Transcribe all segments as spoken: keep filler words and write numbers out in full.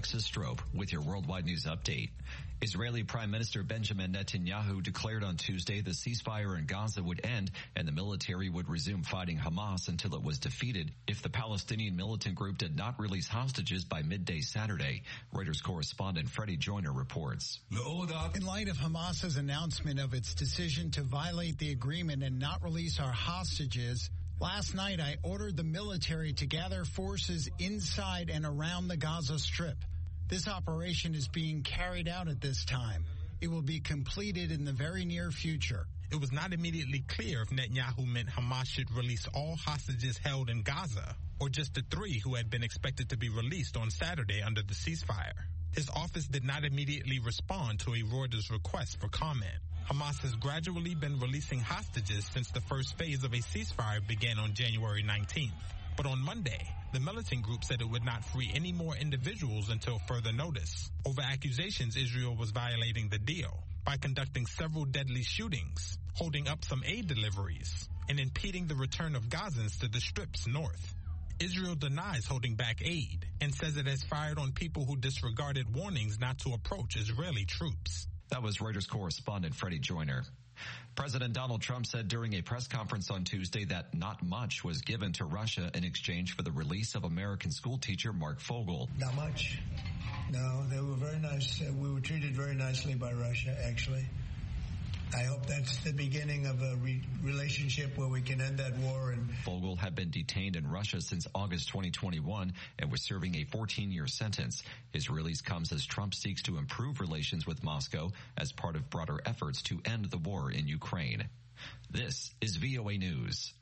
Alexis Strope with your Worldwide News Update. Israeli Prime Minister Benjamin Netanyahu declared on Tuesday the ceasefire in Gaza would end and the military would resume fighting Hamas until it was defeated if the Palestinian militant group did not release hostages by midday Saturday. Reuters correspondent Freddie Joyner reports. In light of Hamas's announcement of its decision to violate the agreement and not release our hostages, last night I ordered the military to gather forces inside and around the Gaza Strip. This operation is being carried out at this time. It will be completed in the very near future. It was not immediately clear if Netanyahu meant Hamas should release all hostages held in Gaza, or just the three who had been expected to be released on Saturday under the ceasefire. His office did not immediately respond to a Reuters request for comment. Hamas has gradually been releasing hostages since the first phase of a ceasefire began on January nineteenth. But on Monday, the militant group said it would not free any more individuals until further notice, over accusations Israel was violating the deal by conducting several deadly shootings, holding up some aid deliveries, and impeding the return of Gazans to the Strip's north. Israel denies holding back aid and says it has fired on people who disregarded warnings not to approach Israeli troops. That was Reuters correspondent Freddie Joyner. President Donald Trump said during a press conference on Tuesday that not much was given to Russia in exchange for the release of American schoolteacher Mark Fogel. Not much. No, they were very nice. Uh, we were treated very nicely by Russia, actually. I hope that's the beginning of a re- relationship where we can end that war. And Fogel had been detained in Russia since August twenty twenty-one and was serving a fourteen-year sentence. His release comes as Trump seeks to improve relations with Moscow as part of broader efforts to end the war in Ukraine. This is V O A News.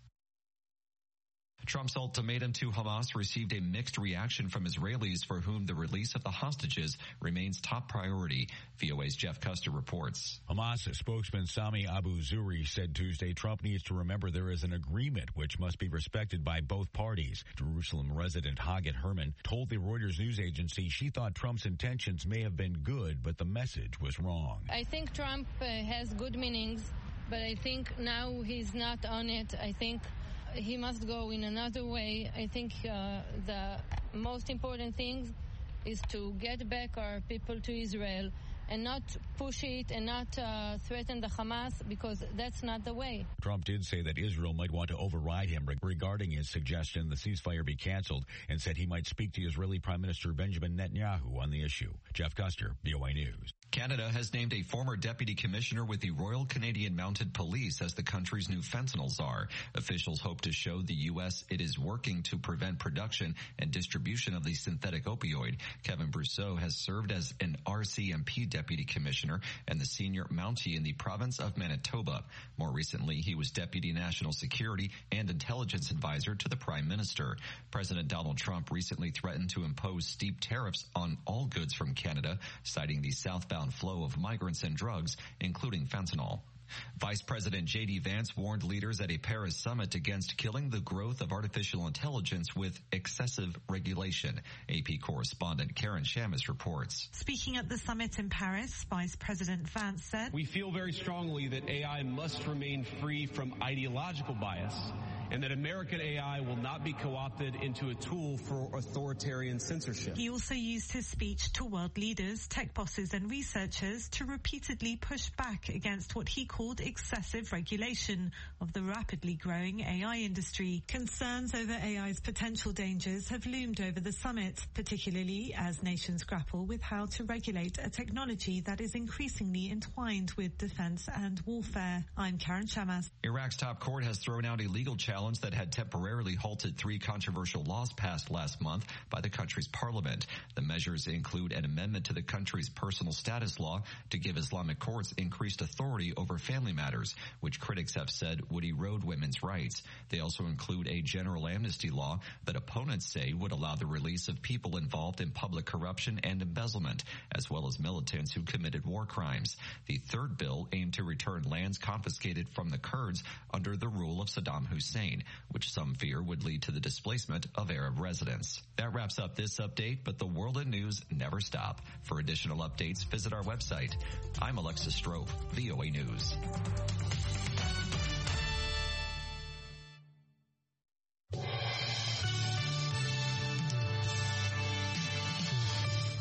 Trump's ultimatum to Hamas received a mixed reaction from Israelis for whom the release of the hostages remains top priority. V O A's Jeff Custer reports. Hamas spokesman Sami Abu Zuhri said Tuesday Trump needs to remember there is an agreement which must be respected by both parties. Jerusalem resident Haggett Herman told the Reuters news agency she thought Trump's intentions may have been good, but the message was wrong. I think Trump uh, has good meanings, but I think now he's not on it. I think he must go in another way. I think uh, the most important thing is to get back our people to Israel and not push it and not uh, threaten the Hamas, because that's not the way. Trump did say that Israel might want to override him regarding his suggestion the ceasefire be canceled, and said he might speak to Israeli Prime Minister Benjamin Netanyahu on the issue. Jeff Custer, V O A News. Canada has named a former deputy commissioner with the Royal Canadian Mounted Police as the country's new fentanyl czar. Officials hope to show the U S it is working to prevent production and distribution of the synthetic opioid. Kevin Brousseau has served as an R C M P deputy commissioner and the senior Mountie in the province of Manitoba. More recently, he was deputy national security and intelligence advisor to the prime minister. President Donald Trump recently threatened to impose steep tariffs on all goods from Canada, citing the southbound flow of migrants and drugs, including fentanyl. Vice President J D Vance warned leaders at a Paris summit against killing the growth of artificial intelligence with excessive regulation. A P correspondent Karen Shamus reports. Speaking at the summit in Paris, Vice President Vance said, "We feel very strongly that A I must remain free from ideological bias, and that American A I will not be co-opted into a tool for authoritarian censorship." He also used his speech to world leaders, tech bosses and researchers to repeatedly push back against what he called excessive regulation of the rapidly growing A I industry. Concerns over A I's potential dangers have loomed over the summit, particularly as nations grapple with how to regulate a technology that is increasingly entwined with defense and warfare. I'm Karen Shamas. Iraq's top court has thrown out a legal challenge that had temporarily halted three controversial laws passed last month by the country's parliament. The measures include an amendment to the country's personal status law to give Islamic courts increased authority over family matters, which critics have said would erode women's rights. They also include a general amnesty law that opponents say would allow the release of people involved in public corruption and embezzlement, as well as militants who committed war crimes. The third bill aimed to return lands confiscated from the Kurds under the rule of Saddam Hussein, which some fear would lead to the displacement of Arab residents. That wraps up this update, but the world of news never stop. For additional updates, visit our website. I'm Alexis Strope, V O A News.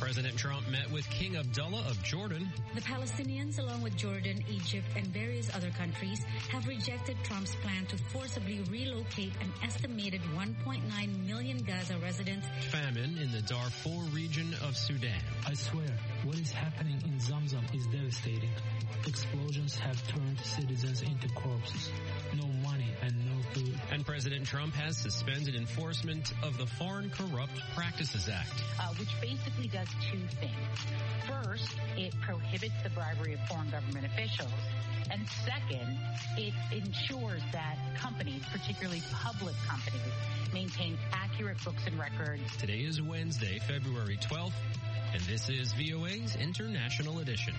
President Trump met with King Abdullah of Jordan. The Palestinians, along with Jordan, Egypt, and various other countries, have rejected Trump's plan to forcibly relocate an estimated one point nine million Gaza residents. Famine in the Darfur region of Sudan. I swear, what is happening in Zamzam is devastating. Explosions have turned citizens into corpses. No money and no food. And President Trump has suspended enforcement of the Foreign Corrupt Practices Act. Uh, which basically does two things. First, it prohibits the bribery of foreign government officials. And second, it ensures that companies, particularly public companies, maintain accurate books and records. Today is Wednesday, February twelfth, and this is V O A's International Edition.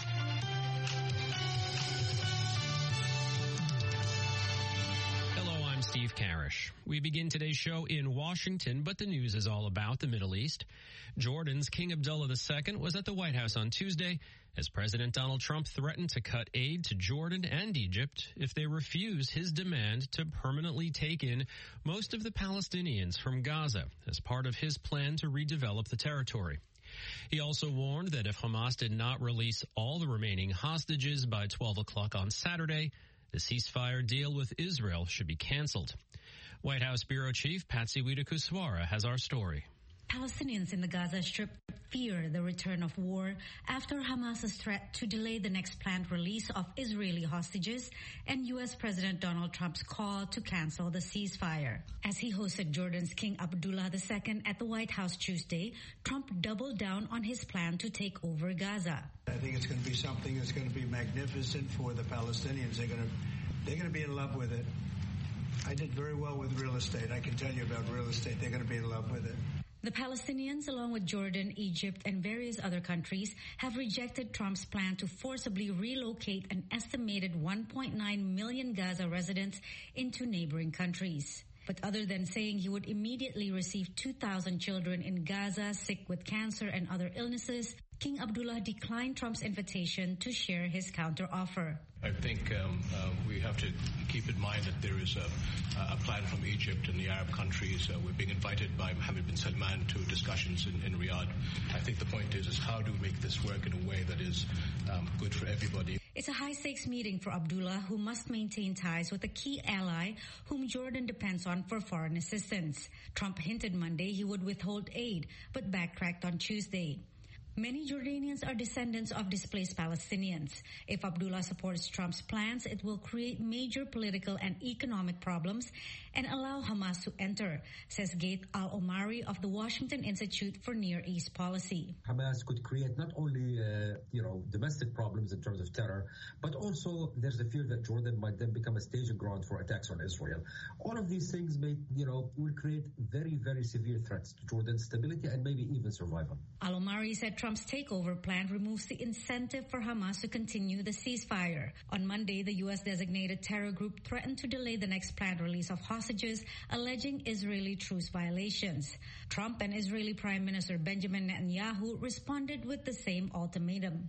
I'm Steve Karish. We begin today's show in Washington, but the news is all about the Middle East. Jordan's King Abdullah the Second was at the White House on Tuesday as President Donald Trump threatened to cut aid to Jordan and Egypt if they refuse his demand to permanently take in most of the Palestinians from Gaza as part of his plan to redevelop the territory. He also warned that if Hamas did not release all the remaining hostages by twelve o'clock on Saturday, the ceasefire deal with Israel should be canceled. White House Bureau Chief Patsy Widakuswara has our story. Palestinians in the Gaza Strip fear the return of war after Hamas's threat to delay the next planned release of Israeli hostages and U S President Donald Trump's call to cancel the ceasefire. As he hosted Jordan's King Abdullah the Second at the White House Tuesday, Trump doubled down on his plan to take over Gaza. I think it's going to be something that's going to be magnificent for the Palestinians. They're going to, they're going to be in love with it. I did very well with real estate. I can tell you about real estate. They're going to be in love with it. The Palestinians, along with Jordan, Egypt, and various other countries, have rejected Trump's plan to forcibly relocate an estimated one point nine million Gaza residents into neighboring countries. But other than saying he would immediately receive two thousand children in Gaza sick with cancer and other illnesses, King Abdullah declined Trump's invitation to share his counteroffer. I think um, uh, we have to keep in mind that there is a, a plan from Egypt and the Arab countries. Uh, we're being invited by Mohammed bin Salman to discussions in, in Riyadh. I think the point is, is how do we make this work in a way that is um, good for everybody? It's a high-stakes meeting for Abdullah, who must maintain ties with a key ally whom Jordan depends on for foreign assistance. Trump hinted Monday he would withhold aid, but backtracked on Tuesday. Many Jordanians are descendants of displaced Palestinians. If Abdullah supports Trump's plans, it will create major political and economic problems and allow Hamas to enter, says Gaith Al-Omari of the Washington Institute for Near East Policy. Hamas could create not only, uh, you know, domestic problems in terms of terror, but also there's a fear that Jordan might then become a staging ground for attacks on Israel. All of these things may, you know, will create very, very severe threats to Jordan's stability and maybe even survival. Al-Omari said Trump's takeover plan removes the incentive for Hamas to continue the ceasefire. On Monday, the U S designated terror group threatened to delay the next planned release of hostages, alleging Israeli truce violations. Trump and Israeli Prime Minister Benjamin Netanyahu responded with the same ultimatum.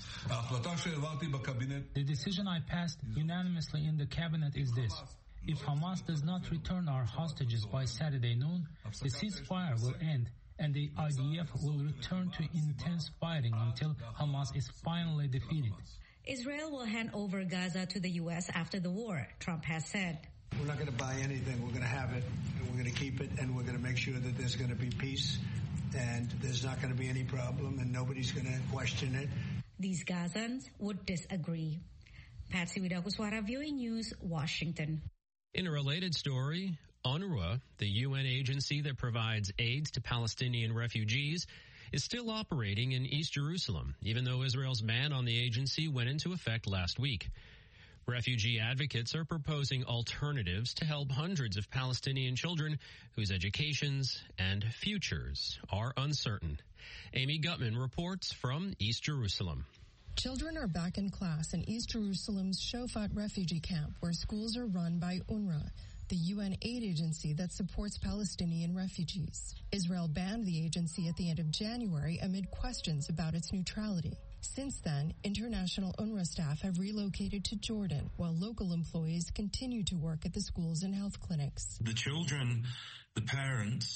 The decision I passed unanimously in the cabinet is this. If Hamas does not return our hostages by Saturday noon, the ceasefire will end, and the I D F will return to intense fighting until Hamas is finally defeated. Israel will hand over Gaza to the U S after the war, Trump has said. We're not going to buy anything. We're going to have it, and we're going to keep it, and we're going to make sure that there's going to be peace, and there's not going to be any problem, and nobody's going to question it. These Gazans would disagree. Patsy Widakuswara, V O A News, Washington. In a related story, UNRWA, the U N agency that provides aid to Palestinian refugees, is still operating in East Jerusalem, even though Israel's ban on the agency went into effect last week. Refugee advocates are proposing alternatives to help hundreds of Palestinian children whose educations and futures are uncertain. Amy Gutman reports from East Jerusalem. Children are back in class in East Jerusalem's Shofat refugee camp, where schools are run by UNRWA, the U N aid agency that supports Palestinian refugees. Israel banned the agency at the end of January amid questions about its neutrality. Since then, international UNRWA staff have relocated to Jordan, while local employees continue to work at the schools and health clinics. The children, the parents,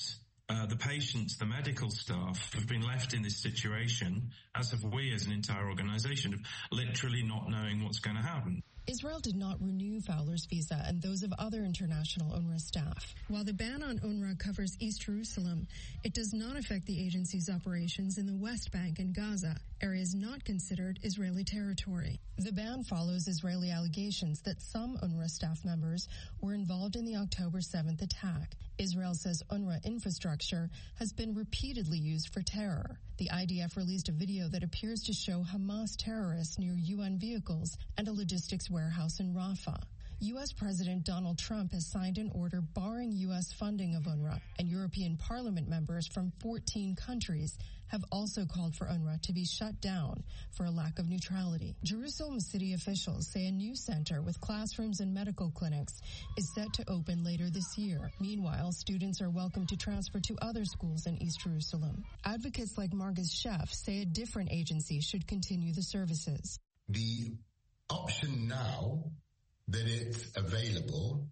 Uh, the patients, the medical staff have been left in this situation, as have we as an entire organisation, of literally not knowing what's going to happen. Israel did not renew Fowler's visa and those of other international UNRWA staff. While the ban on UNRWA covers East Jerusalem, it does not affect the agency's operations in the West Bank and Gaza, areas not considered Israeli territory. The ban follows Israeli allegations that some UNRWA staff members were involved in the October seventh attack. Israel says UNRWA infrastructure has been repeatedly used for terror. The I D F released a video that appears to show Hamas terrorists near U N vehicles and a logistics warehouse in Rafah. U S President Donald Trump has signed an order barring U S funding of UNRWA, and European Parliament members from fourteen countries have also called for UNRWA to be shut down for a lack of neutrality. Jerusalem city officials say a new center with classrooms and medical clinics is set to open later this year. Meanwhile, students are welcome to transfer to other schools in East Jerusalem. Advocates like Marcus Sheff say a different agency should continue the services. The option now that it's available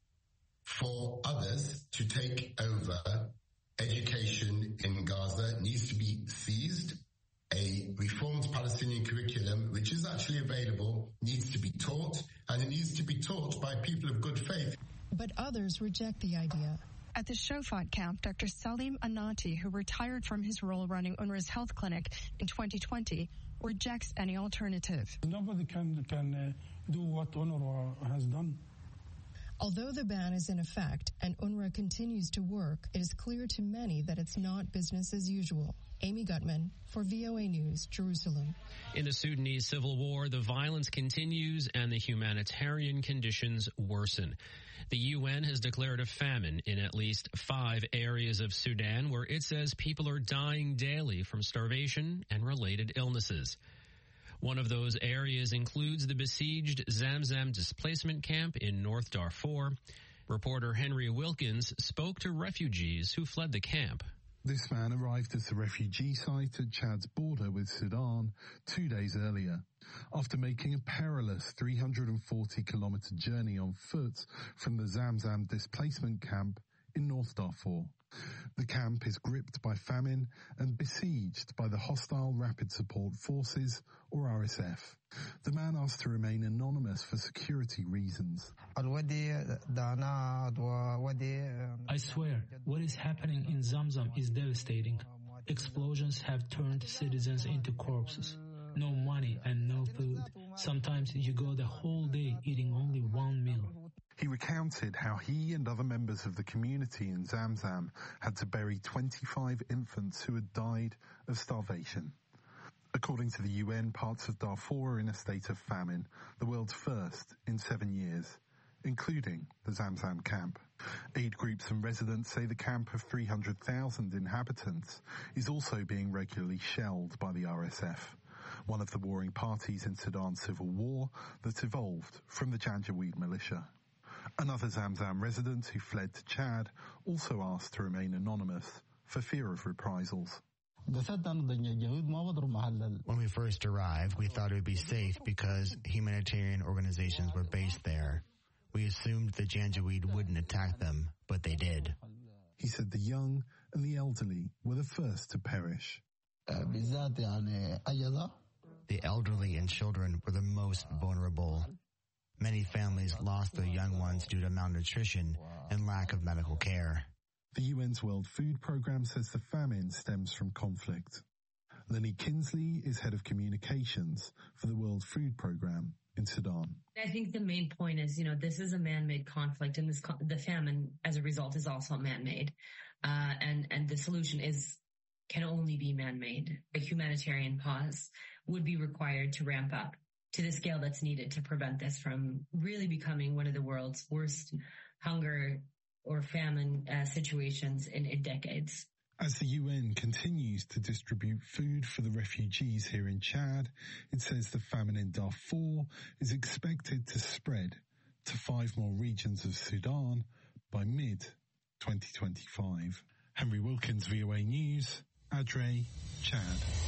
for others to take over education in Gaza needs to be seized. A reformed Palestinian curriculum, which is actually available, needs to be taught, and it needs to be taught by people of good faith. But others reject the idea. At the Shofat camp, Doctor Salim Anati, who retired from his role running UNRWA's health clinic in twenty twenty, rejects any alternative. Nobody can, can uh, do what UNRWA has done. Although the ban is in effect and UNRWA continues to work, it is clear to many that it's not business as usual. Amy Gutman for V O A News, Jerusalem. In the Sudanese civil war, the violence continues and the humanitarian conditions worsen. The U N has declared a famine in at least five areas of Sudan where it says people are dying daily from starvation and related illnesses. One of those areas includes the besieged Zamzam displacement camp in North Darfur. Reporter Henry Wilkins spoke to refugees who fled the camp. This man arrived at the refugee site at Chad's border with Sudan two days earlier, after making a perilous three hundred forty kilometer journey on foot from the Zamzam displacement camp in North Darfur. The camp is gripped by famine and besieged by the hostile Rapid Support Forces, or R S F. The man asked to remain anonymous for security reasons. I swear, what is happening in Zamzam is devastating. Explosions have turned citizens into corpses. No money and no food. Sometimes you go the whole day eating only one meal. He recounted how he and other members of the community in Zamzam had to bury twenty-five infants who had died of starvation. According to the U N, parts of Darfur are in a state of famine, the world's first in seven years, including the Zamzam camp. Aid groups and residents say the camp of three hundred thousand inhabitants is also being regularly shelled by the R S F, one of the warring parties in Sudan's civil war that evolved from the Janjaweed militia. Another Zamzam resident who fled to Chad also asked to remain anonymous for fear of reprisals. When we first arrived, we thought it would be safe because humanitarian organizations were based there. We assumed the Janjaweed wouldn't attack them, but they did. He said the young and the elderly were the first to perish. The elderly and children were the most vulnerable. Many families lost their young ones due to malnutrition and lack of medical care. The U N's World Food Programme says the famine stems from conflict. Lenny Kinsley is head of communications for the World Food Programme in Sudan. I think the main point is, you know, this is a man-made conflict, and this the famine, as a result, is also man-made, uh, and and the solution is can only be man-made. A humanitarian pause would be required to ramp up to the scale that's needed to prevent this from really becoming one of the world's worst hunger or famine uh, situations in, in decades. As the U N continues to distribute food for the refugees here in Chad, it says the famine in Darfur is expected to spread to five more regions of Sudan by mid twenty twenty-five. Henry Wilkins, V O A News, Adre, Chad.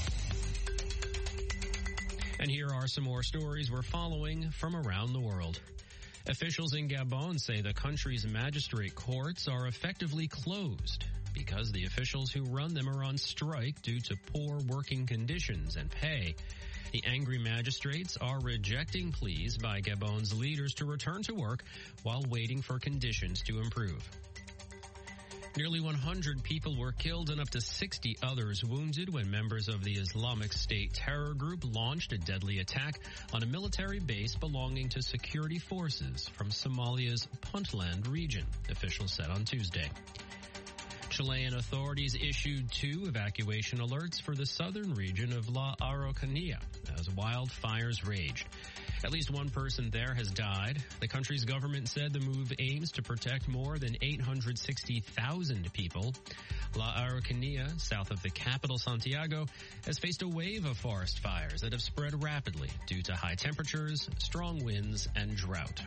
And here are some more stories we're following from around the world. Officials in Gabon say the country's magistrate courts are effectively closed because the officials who run them are on strike due to poor working conditions and pay. The angry magistrates are rejecting pleas by Gabon's leaders to return to work while waiting for conditions to improve. Nearly one hundred people were killed and up to sixty others wounded when members of the Islamic State terror group launched a deadly attack on a military base belonging to security forces from Somalia's Puntland region, officials said on Tuesday. Chilean authorities issued two evacuation alerts for the southern region of La Araucanía as wildfires raged. At least one person there has died. The country's government said the move aims to protect more than eight hundred sixty thousand people. La Araucanía, south of the capital Santiago, has faced a wave of forest fires that have spread rapidly due to high temperatures, strong winds, and drought.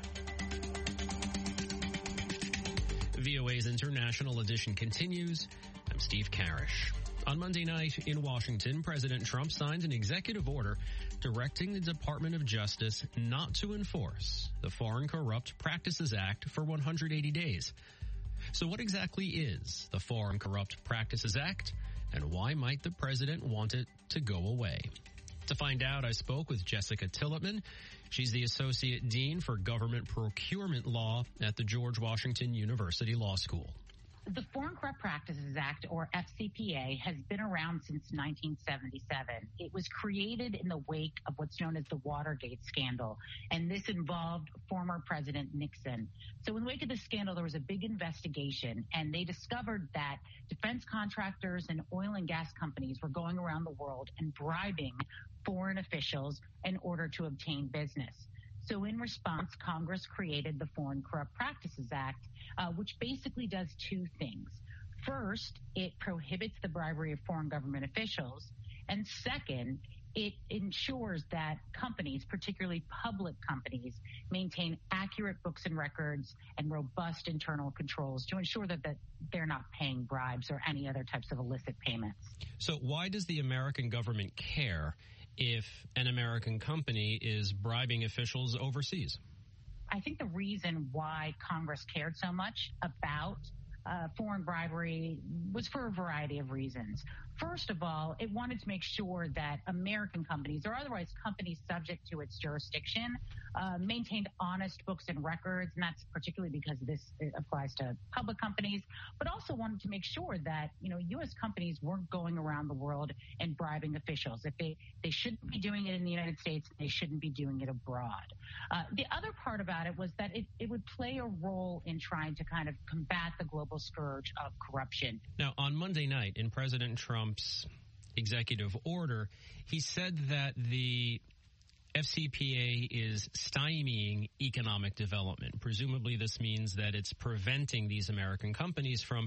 V O A's International Edition continues. I'm Steve Karish. On Monday night in Washington, President Trump signed an executive order directing the Department of Justice not to enforce the Foreign Corrupt Practices Act for one hundred eighty days. So what exactly is the Foreign Corrupt Practices Act, and why might the president want it to go away? To find out, I spoke with Jessica Tillotman. She's the Associate Dean for Government Procurement Law at the George Washington University Law School. The Foreign Corrupt Practices Act, or F C P A, has been around since nineteen seventy-seven. It was created in the wake of what's known as the Watergate scandal, and this involved former President Nixon. So in the wake of the scandal, there was a big investigation, and they discovered that defense contractors and oil and gas companies were going around the world and bribing foreign officials in order to obtain business. So in response, Congress created the Foreign Corrupt Practices Act, uh, which basically does two things. First, it prohibits the bribery of foreign government officials. And second, it ensures that companies, particularly public companies, maintain accurate books and records and robust internal controls to ensure that, that they're not paying bribes or any other types of illicit payments. So why does the American government care if an American company is bribing officials overseas? I think the reason why Congress cared so much about uh, foreign bribery was for a variety of reasons. First of all, it wanted to make sure that American companies, or otherwise companies subject to its jurisdiction, uh, maintained honest books and records, and that's particularly because this applies to public companies, but also wanted to make sure that, you know, U S companies weren't going around the world and bribing officials. If they, they shouldn't be doing it in the United States, they shouldn't be doing it abroad. Uh, the other part about it was that it, it would play a role in trying to kind of combat the global scourge of corruption. Now, on Monday night, in President Trump's executive order, he said that the F C P A is stymieing economic development. Presumably this means that it's preventing these American companies from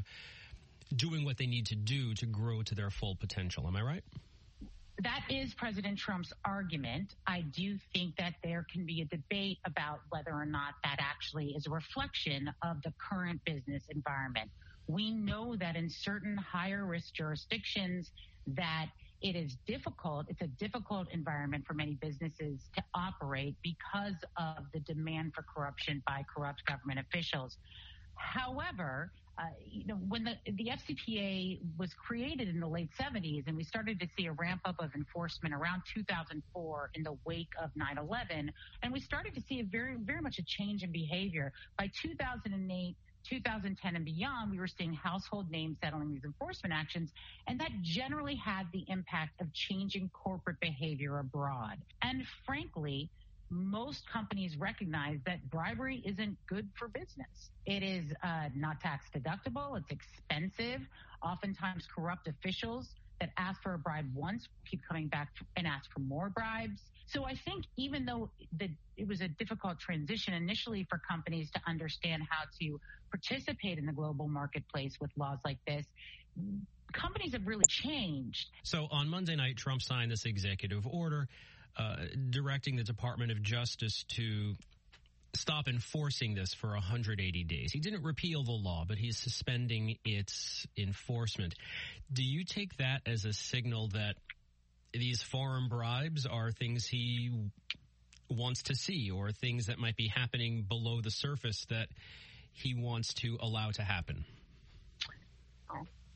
doing what they need to do to grow to their full potential. Am I right? That is President Trump's argument. I do think that there can be a debate about whether or not that actually is a reflection of the current business environment. We know that in certain higher risk jurisdictions that it is difficult. It's a difficult environment for many businesses to operate because of the demand for corruption by corrupt government officials. However, uh, you know, when the, the F C P A was created in the late seventies and we started to see a ramp up of enforcement around two thousand four in the wake of nine eleven, and we started to see a very, very much a change in behavior. By two thousand eight, two thousand ten and beyond, we were seeing household names settling these enforcement actions, and that generally had the impact of changing corporate behavior abroad. And frankly, most companies recognize that bribery isn't good for business. It is uh, not tax deductible. It's expensive. Oftentimes, corrupt officials that ask for a bribe once keep coming back and ask for more bribes. So I think even though the, it was a difficult transition initially for companies to understand how to participate in the global marketplace with laws like this, companies have really changed. So on Monday night, Trump signed this executive order uh, directing the Department of Justice to stop enforcing this for one hundred eighty days. He didn't repeal the law, but he's suspending its enforcement. Do you take that as a signal that these foreign bribes are things he wants to see, or things that might be happening below the surface that he wants to allow to happen?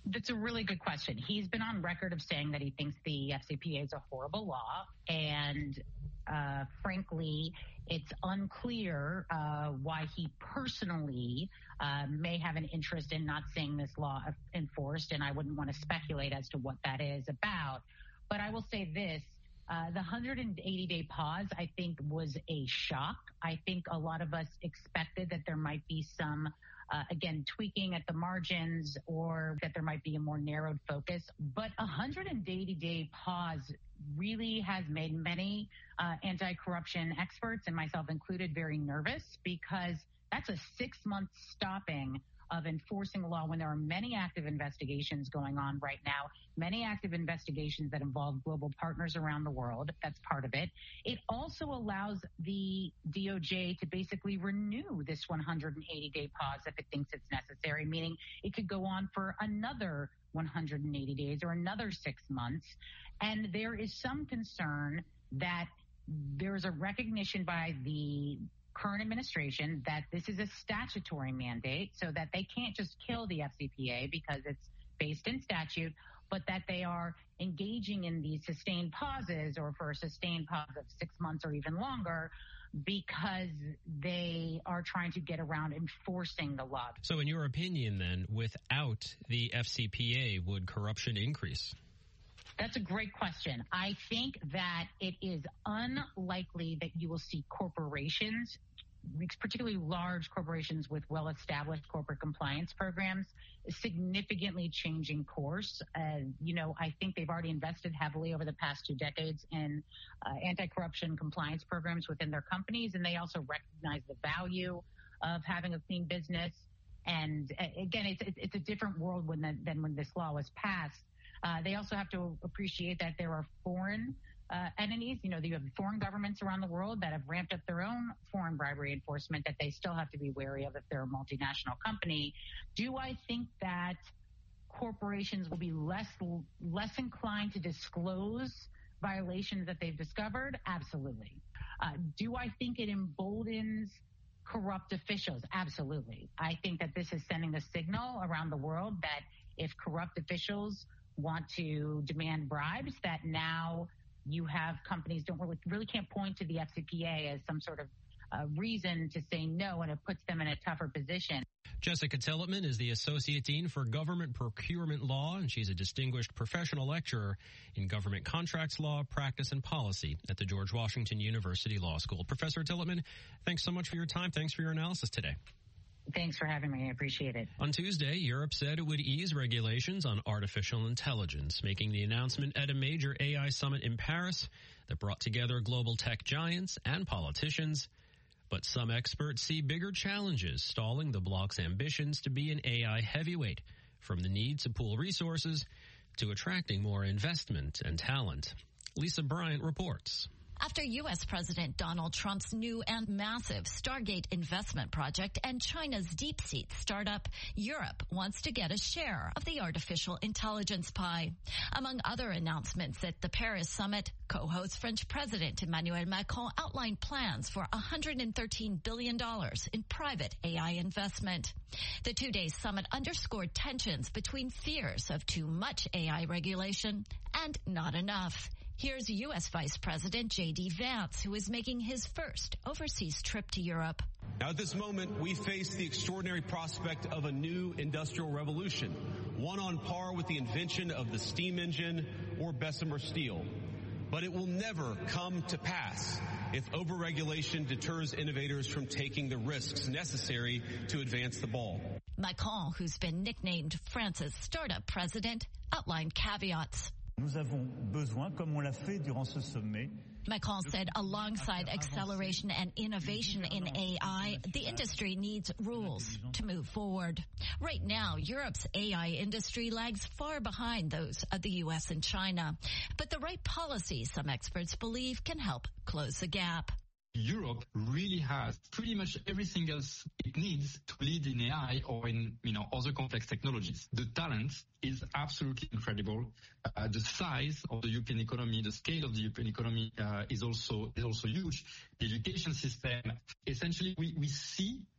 That's a really good question. He's been on record of saying that he thinks the F C P A is a horrible law, and uh, frankly, it's unclear uh, why he personally uh, may have an interest in not seeing this law enforced, and I wouldn't want to speculate as to what that is about. But I will say this. Uh, the one hundred eighty day pause, I think, was a shock. I think a lot of us expected that there might be some, uh, again, tweaking at the margins, or that there might be a more narrowed focus. But a one hundred eighty day pause really has made many uh, anti-corruption experts, and myself included, very nervous, because that's a six-month stopping of enforcing the law when there are many active investigations going on right now, many active investigations that involve global partners around the world. That's part of it. It also allows the D O J to basically renew this one hundred eighty day pause if it thinks it's necessary, meaning it could go on for another one hundred eighty days or another six months. And there is some concern that there is a recognition by the current administration that this is a statutory mandate, so that they can't just kill the F C P A because it's based in statute, but that they are engaging in these sustained pauses, or for a sustained pause of six months or even longer, because they are trying to get around enforcing the law. So in your opinion, then, without the F C P A, would corruption increase? That's a great question. I think that it is unlikely that you will see corporations, particularly large corporations with well-established corporate compliance programs, significantly changing course. Uh, you know, I think they've already invested heavily over the past two decades in uh, anti-corruption compliance programs within their companies, and they also recognize the value of having a clean business. And uh, again, it's, it's a different world when the, than when this law was passed. Uh, they also have to appreciate that there are foreign uh, entities. You know, you have foreign governments around the world that have ramped up their own foreign bribery enforcement that they still have to be wary of if they're a multinational company. Do I think that corporations will be less less inclined to disclose violations that they've discovered? Absolutely. Uh, do I think it emboldens corrupt officials? Absolutely. I think that this is sending a signal around the world that if corrupt officials want to demand bribes, that now you have companies don't really, really can't point to the F C P A as some sort of uh, reason to say no, and it puts them in a tougher position. Jessica Tillotman is the Associate Dean for Government Procurement Law, and she's a distinguished professional lecturer in government contracts law, practice, and policy at the George Washington University Law School. Professor Tillotman, thanks so much for your time. Thanks for your analysis today. Thanks for having me. I appreciate it. On Tuesday, Europe said it would ease regulations on artificial intelligence, making the announcement at a major A I summit in Paris that brought together global tech giants and politicians. But some experts see bigger challenges stalling the bloc's ambitions to be an A I heavyweight, from the need to pool resources to attracting more investment and talent. Lisa Bryant reports. After U S. President Donald Trump's new and massive Stargate investment project and China's DeepSeek startup, Europe wants to get a share of the artificial intelligence pie. Among other announcements at the Paris summit, co-host French President Emmanuel Macron outlined plans for one hundred thirteen billion dollars in private A I investment. The two-day summit underscored tensions between fears of too much A I regulation and not enough. Here's U S. Vice President J D. Vance, who is making his first overseas trip to Europe. Now, at this moment, we face the extraordinary prospect of a new industrial revolution, one on par with the invention of the steam engine or Bessemer steel. But it will never come to pass if overregulation deters innovators from taking the risks necessary to advance the ball. Macron, who's been nicknamed France's startup president, outlined caveats. Nous avons besoin, comme on l'a fait durant ce sommet, Macron said alongside acceleration and innovation in A I, the industry needs rules to move forward. Right now, Europe's A I industry lags far behind those of the U S and China. But the right policies, some experts believe, can help close the gap. Europe really has pretty much everything else it needs to lead in A I or in, you know, other complex technologies. The talent is absolutely incredible. Uh, the size of the European economy, the scale of the European economy uh, is also is also huge. The education system, essentially, we, we see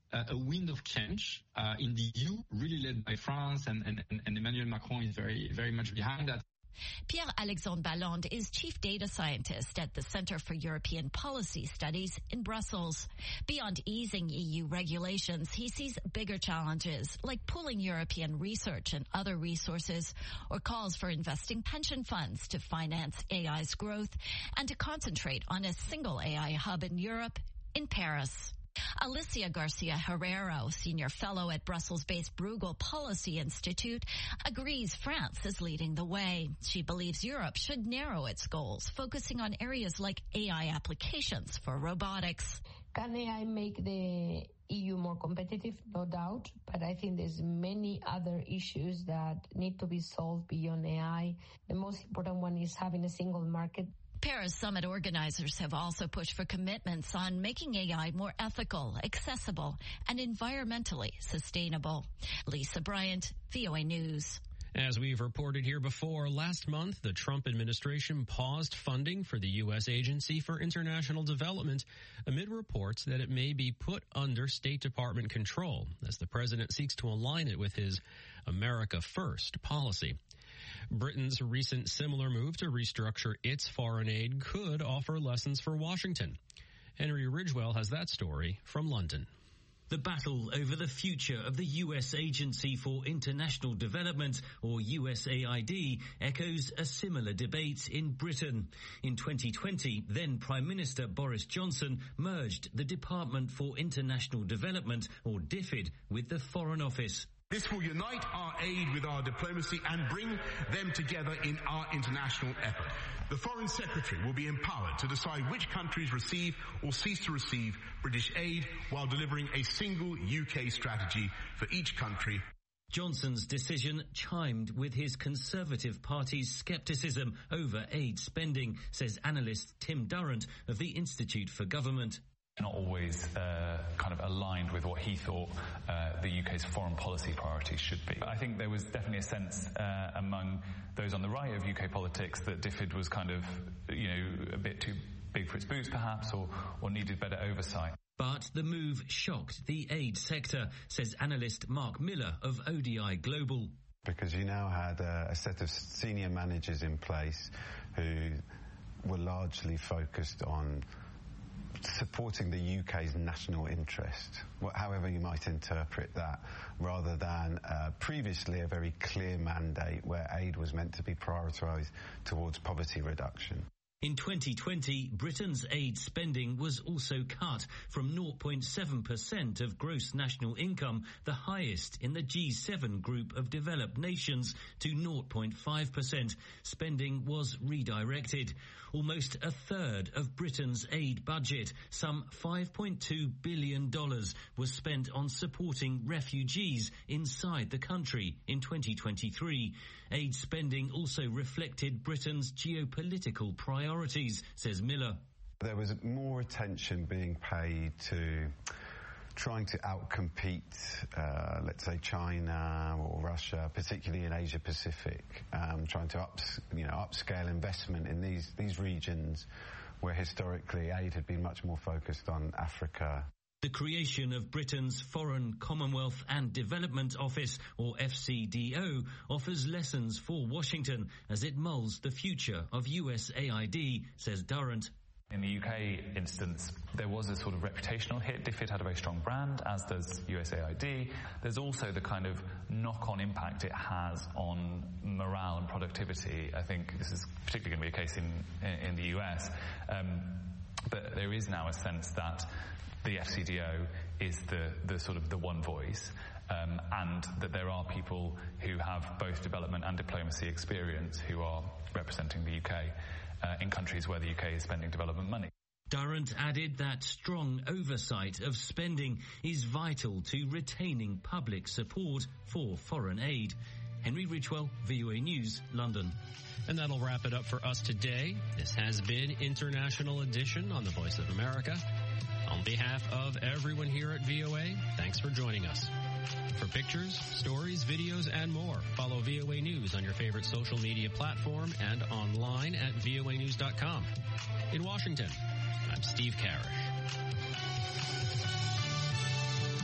uh, a wind of change uh, in the E U, really led by France, and, and, and Emmanuel Macron is very, very much behind that. Pierre-Alexandre Balland is Chief Data Scientist at the Center for European Policy Studies in Brussels. Beyond easing E U regulations, he sees bigger challenges like pooling European research and other resources, or calls for investing pension funds to finance A I's growth and to concentrate on a single A I hub in Europe, in Paris. Alicia Garcia Herrero, senior fellow at Brussels-based Bruegel Policy Institute, agrees France is leading the way. She believes Europe should narrow its goals, focusing on areas like A I applications for robotics. Can A I make the E U more competitive? No doubt, but I think there's many other issues that need to be solved beyond A I. The most important one is having a single market. Paris Summit organizers have also pushed for commitments on making A I more ethical, accessible, and environmentally sustainable. Lisa Bryant, V O A News. As we've reported here before, last month, the Trump administration paused funding for the U S Agency for International Development amid reports that it may be put under State Department control as the president seeks to align it with his America First policy. Britain's recent similar move to restructure its foreign aid could offer lessons for Washington. Henry Ridgwell has that story from London. The battle over the future of the U S Agency for International Development, or U S A I D, echoes a similar debate in Britain. In twenty twenty, then Prime Minister Boris Johnson merged the Department for International Development, or DFID, with the Foreign Office. This will unite our aid with our diplomacy and bring them together in our international effort. The Foreign Secretary will be empowered to decide which countries receive or cease to receive British aid while delivering a single U K strategy for each country. Johnson's decision chimed with his Conservative Party's scepticism over aid spending, says analyst Tim Durrant of the Institute for Government. Not always uh, kind of aligned with what he thought uh, the U K's foreign policy priorities should be. I think there was definitely a sense uh, among those on the right of U K politics that DFID was kind of, you know, a bit too big for its boots perhaps, or, or needed better oversight. But the move shocked the aid sector, says analyst Mark Miller of O D I Global. Because you now had a, a set of senior managers in place who were largely focused on supporting the U K's national interest, however you might interpret that, rather than uh, previously a very clear mandate where aid was meant to be prioritised towards poverty reduction. In twenty twenty, Britain's aid spending was also cut from zero point seven percent of gross national income, the highest in the G seven group of developed nations, to zero point five percent. Spending was redirected. Almost a third of Britain's aid budget, some five point two billion dollars, was spent on supporting refugees inside the country in twenty twenty-three. Aid spending also reflected Britain's geopolitical priorities, says Miller. There was more attention being paid to trying to outcompete, uh, let's say, China or Russia, particularly in Asia Pacific, um, trying to ups, you know, upscale investment in these, these regions where historically aid had been much more focused on Africa. The creation of Britain's Foreign, Commonwealth and Development Office, or F C D O, offers lessons for Washington as it mulls the future of U S A I D, says Durrant. In the U K instance, there was a sort of reputational hit. DFID had a very strong brand, as does U S A I D. There's also the kind of knock-on impact it has on morale and productivity. I think this is particularly going to be a case in, in the U S. Um, but there is now a sense that the F C D O is the, the sort of the one voice, um, and that there are people who have both development and diplomacy experience who are representing the U K uh, in countries where the U K is spending development money. Durrant added that strong oversight of spending is vital to retaining public support for foreign aid. Henry Ridgwell, V O A News, London. And that'll wrap it up for us today. This has been International Edition on the Voice of America. On behalf of everyone here at V O A, thanks for joining us. For pictures, stories, videos, and more, follow V O A News on your favorite social media platform and online at V O A news dot com. In Washington, I'm Steve Karish.